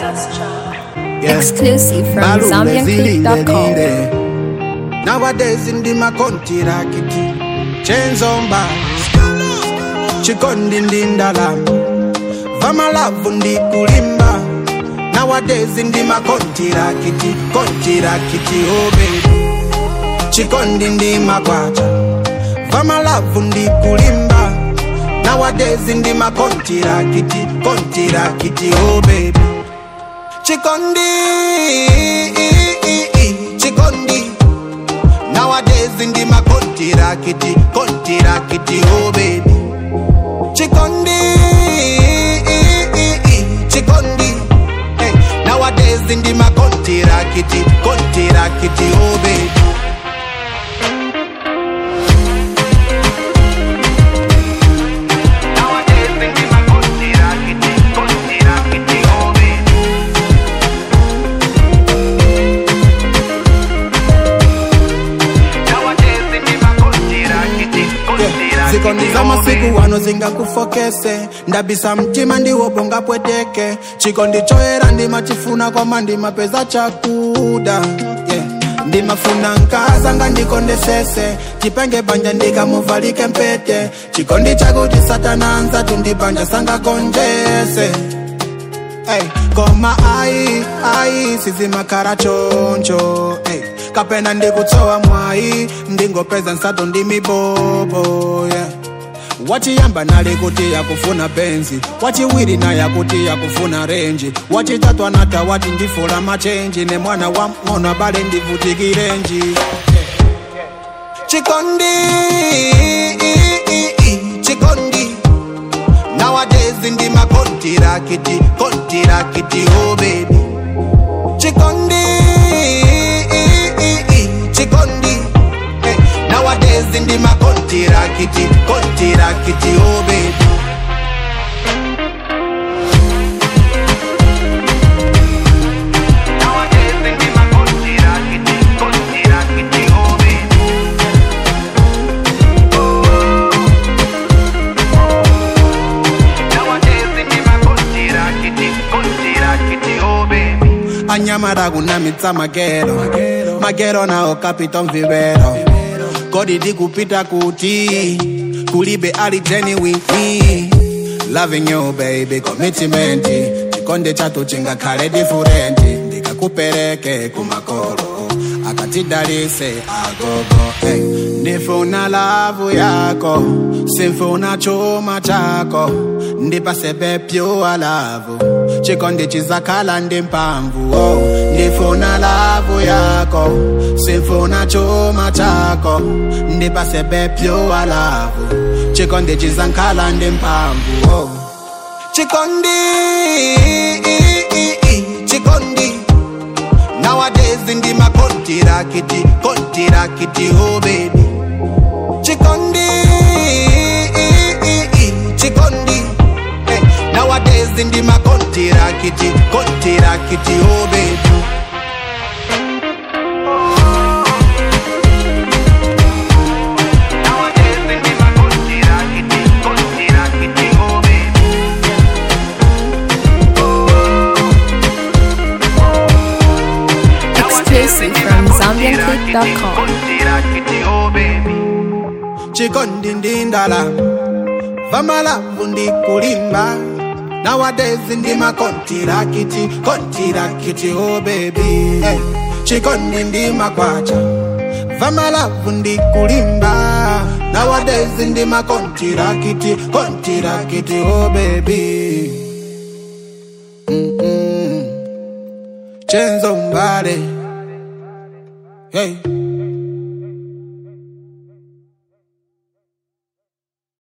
Exclusive from ZambianClick.com. Nowadays in the makonti rakiti chains on bars chikondi ndindalam vama love ndi kulimba. Nowadays in the makonti rakiti oh baby chikondi ndi makwacha vama love ndi kulimba. Nowadays in the makonti rakiti oh baby chikondi. Nowadays in the makonti rakiti oh baby chikondi hey. Nowadays in the makonti rakiti oh baby. Zikondi masiku wano zinga kufokese ndabisa mtima ndiwo bonga pweteke chikondi choera ndima chifuna kwa mandi mapeza chakuda ndima funa nkaza nga ndikondesese chipenge banja ndika muvalike mpete chikondi chakuti satana anza tundibanja sanga konjese. Hey, koma ai sizima kara choncho hey. Kapena ndikutsowa mwai ndingopeza nsato ndimibobo yeah. Wachiyamba nali kuti yakufuna benzi wachiwiri na yakuti yakufuna renji wachitatu anata wati ndifula machenji ne mwana wa mng'ono abale ndivutikirenji chikondi. Nowadays in the makonti rakiti oh baby chikondi hey. Nowadays in the makonti rakiti oh baby. Anyamara kunamitsa magero nao Capitol Vivero kodi dikupita kuti kulibe ali genuine loving you baby commitment chikonde chato chingakhale different ndikakupereke kumakolo akatidalise agogo hey. Ndifuna love yako simfuna chuma chako ndipasebe pure love chikondi chizakhala ndimpamvu oh. Ndifuna love yako simfuna chuma chako ndipasebe pure love chikondi chizakhala ndimpamvu oh. Chikondi. Nowadays in the makonti rakiti oh baby chikondi hey. Nowadays in the makonti rakiti oh baby. Exclusive from ZambianClick.com. Chikondi ndindala vamala vundi kulimba. Nowadays in the makonti rakiti oh baby hey. Chikondi ndima kwacha vamala vundi kulimba. Nowadays in the makonti rakiti oh baby Chains on body hey.